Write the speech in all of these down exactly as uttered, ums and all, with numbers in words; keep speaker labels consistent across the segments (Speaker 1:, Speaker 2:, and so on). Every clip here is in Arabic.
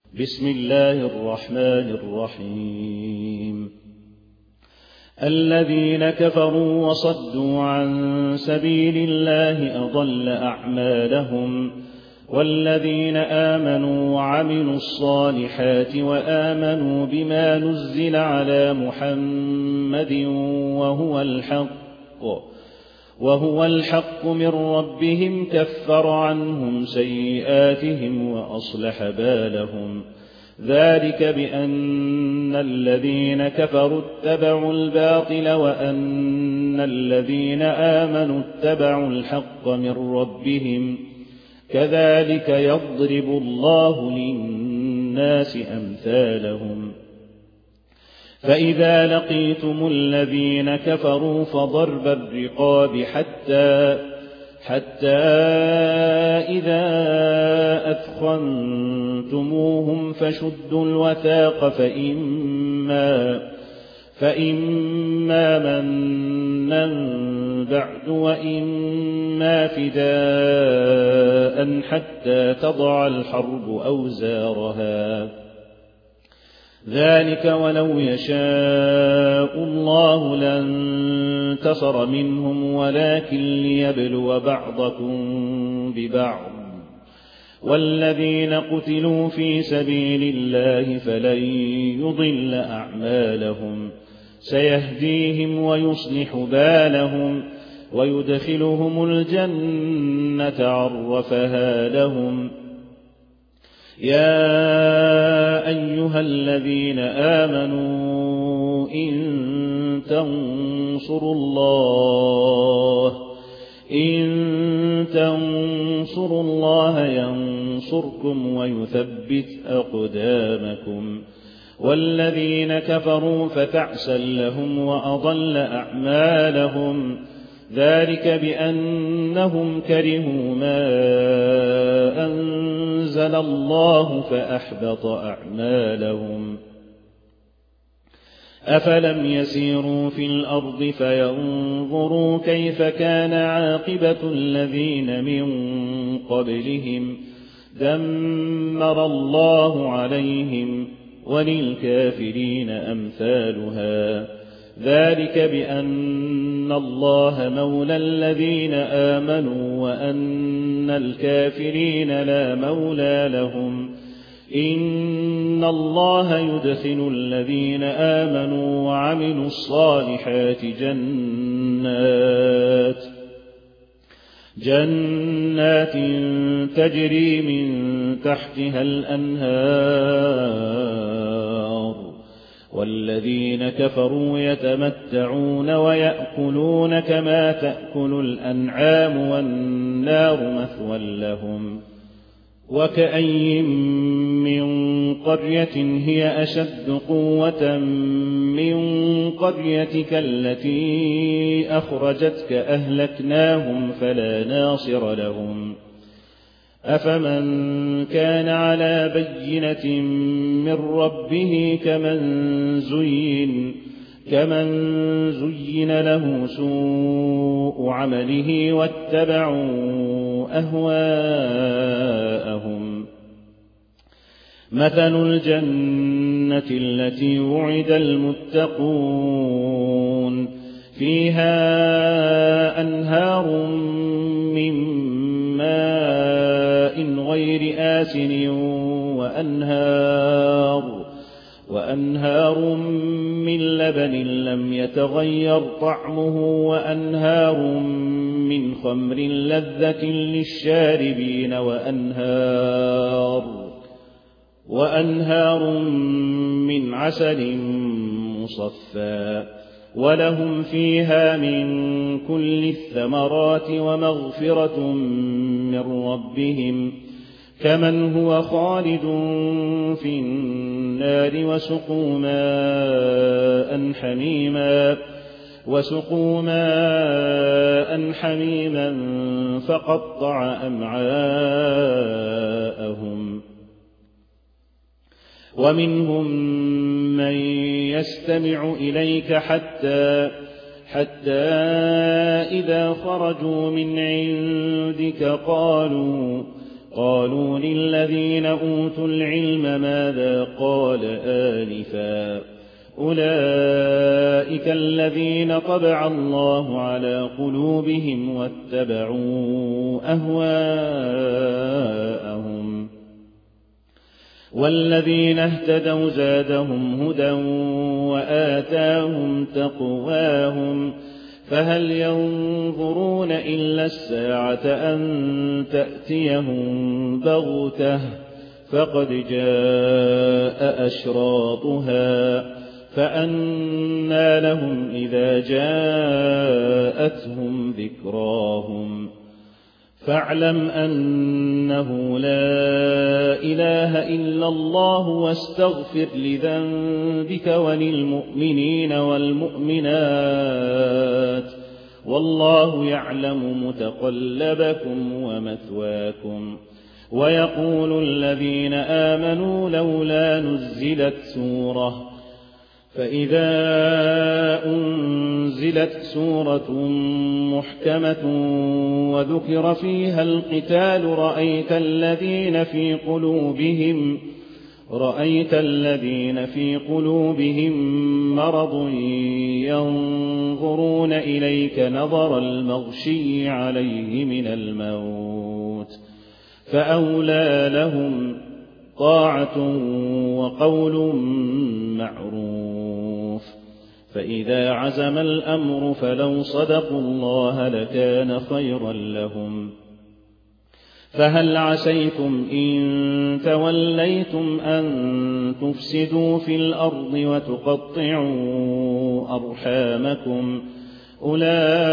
Speaker 1: بسم الله الرحمن الرحيم الذين كفروا وصدوا عن سبيل الله أضل أعمالهم والذين آمنوا وعملوا الصالحات وآمنوا بما نزل على محمد وهو الحق وهو الحق من ربهم كفر عنهم سيئاتهم وأصلح بالهم ذلك بأن الذين كفروا اتبعوا الباطل وأن الذين آمنوا اتبعوا الحق من ربهم كذلك يضرب الله للناس أمثالهم فإذا لقيتم الذين كفروا فضرب الرقاب حتى حتى إذا أثخنتموهم فشدوا الوثاق فإما فإما منا بعد وإما فداء حتى تضع الحرب أوزارها ذلك ولو يشاء الله لانتصر منهم ولكن ليبلو بعضكم ببعض والذين قتلوا في سبيل الله فلن يضل أعمالهم سيهديهم ويصلح بالهم ويدخلهم الجنة عرفها لهم يا أيها الذين آمنوا إن تنصروا الله إن تنصروا الله ينصركم ويثبت أقدامكم والذين كفروا فتعسا لهم وأضل أعمالهم ذلك بأنهم كرهوا ما أنزل الله فأحبط أعمالهم أفلم يسيروا في الأرض فينظروا كيف كان عاقبة الذين من قبلهم دمر الله عليهم وللكافرين أمثالها ذلك بأن الله مولى الذين آمنوا وأن الكافرين لا مولى لهم إن الله يدخل الذين آمنوا وعملوا الصالحات جنات جنات تجري من تحتها الأنهار والذين كفروا يتمتعون ويأكلون كما تأكل الأنعام والنار مثوى لهم وكأي من قرية هي أشد قوة من قريتك التي أخرجتك أهلكناهم فلا ناصر لهم أفمن كان على بينة من ربه كمن زين كمن زين له سوء عمله واتبعوا أهواءهم مثل الجنة التي وعد المتقون فيها أنهار من ماء غير آسن وأنهار وأنهار من لبن لم يتغير طعمه وأنهار من خمر لذة للشاربين وأنهار وأنهار من عسل مصفى ولهم فيها من كل الثمرات ومغفرة من ربهم كمن هو خالد في النار وسقوا ماء حميما وسقوا ماء حميما فقطع أمعاءهم ومنهم من يستمع إليك حتى حتى إذا خرجوا من عندك قالوا قالوا للذين أوتوا العلم ماذا قال آنفا أولئك الذين طبع الله على قلوبهم واتبعوا أهواءهم والذين اهتدوا زادهم هدى وآتاهم تقواهم فهل ينظرون إلا الساعة أن تأتيهم بغتة فقد جاء أشراطها فأنى لهم إذا جاءتهم ذكراهم فاعلم أنه لا إله إلا الله واستغفر لذنبك وللمؤمنين والمؤمنات والله يعلم متقلبكم ومثواكم ويقول الذين آمنوا لولا نزلت سورة فإذا أنزلت سورة محكمة وذكر فيها القتال رأيت الذين في قلوبهم رأيت الذين في قلوبهم مرض ينظرون إليك نظر المغشي عليه من الموت فأولى لهم طاعة وقول معروف فإذا عزم الأمر فلو صدقوا الله لكان خيرا لهم فهل عسيتم إن توليتم أن تفسدوا في الأرض وتقطعوا أرحامكم أولئك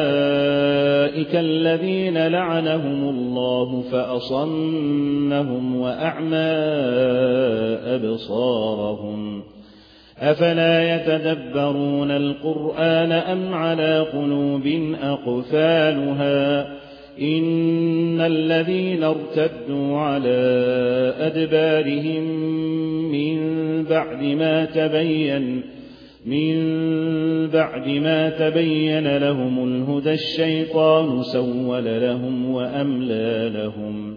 Speaker 1: الذين لعنهم الله فأصمهم وأعمى أبصارهم أفلا يتدبرون القرآن أم على قلوب أقفالها إن الذين ارتدوا على أدبارهم من بعد ما تبين من بعد ما تبين لهم الهدى الشيطان سول لهم وأملى لهم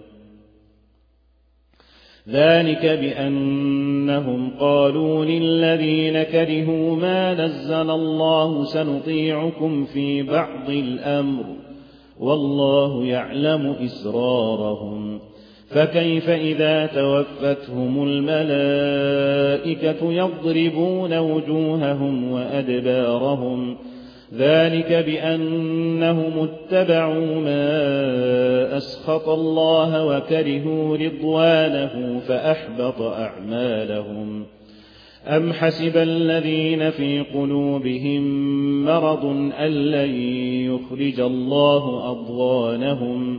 Speaker 1: ذلك بأنهم قالوا للذين كرهوا ما نزل الله سنطيعكم في بعض الأمر والله يعلم إسرارهم فكيف إذا توفتهم الملائكة يضربون وجوههم وأدبارهم ذلك بأنهم اتبعوا ما أسخط الله وكرهوا رضوانه فأحبط أعمالهم أم حسب الذين في قلوبهم مرض أن لن يخرج الله أضغانهم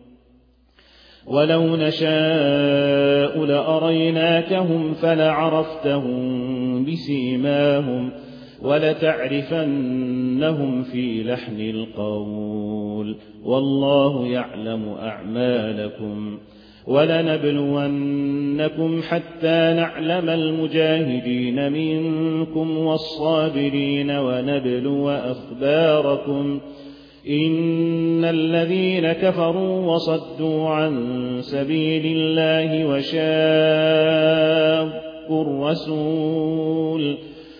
Speaker 1: ولو نشاء لأريناكهم فلعرفتهم بسيماهم ولتعرفنهم في لحن القول والله يعلم أعمالكم ولنبلونكم حتى نعلم المجاهدين منكم والصابرين ونبلو أخباركم إن الذين كفروا وصدوا عن سبيل الله وشاقوا الرسول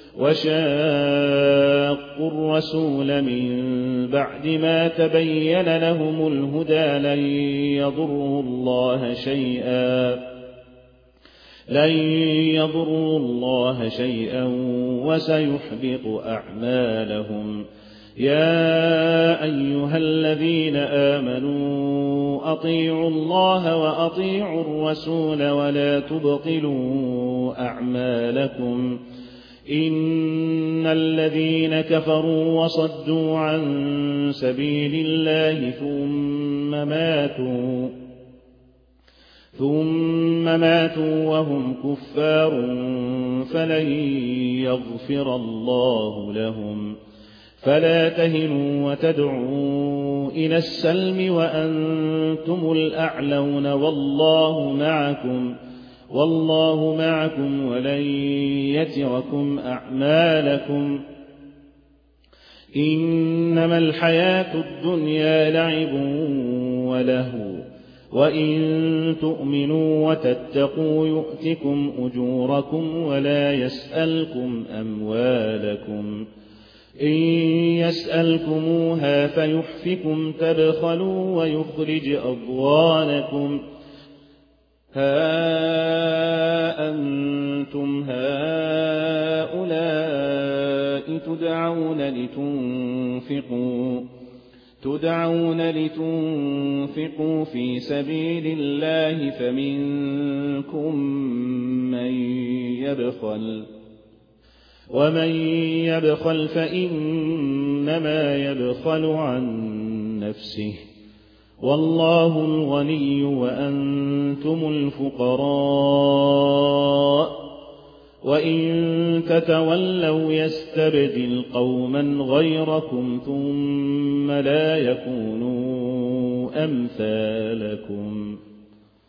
Speaker 1: وشاقوا الرسول من بعد ما تبين لهم الهدى لن يضروا الله شيئا لن يضروا الله شيئا وسيحبط أعمالهم يا أيها الذين آمنوا أطيعوا الله وأطيعوا الرسول ولا تبطلوا أعمالكم إن الذين كفروا وصدوا عن سبيل الله ثم ماتوا ثم ماتوا وهم كفار فلن يغفر الله لهم فلا تهنوا وتدعوا إلى السلم وأنتم الأعلون والله معكم والله معكم ولن يتركم أعمالكم إنما الحياة الدنيا لعب ولهو وإن تؤمنوا وتتقوا يؤتكم أجوركم ولا يسألكم أموالكم إن يسألكموها فيحفكم تبخلوا ويخرج أضغانكم ها أنتم هؤلاء تدعون لتنفقوا تدعون لتنفقوا في سبيل الله فمنكم من يبخل ومن يبخل فإنما يبخل عن نفسه والله الغني وأنتم الفقراء وإن تتولوا يستبدل قوما غيركم ثم لا يكونوا أمثالكم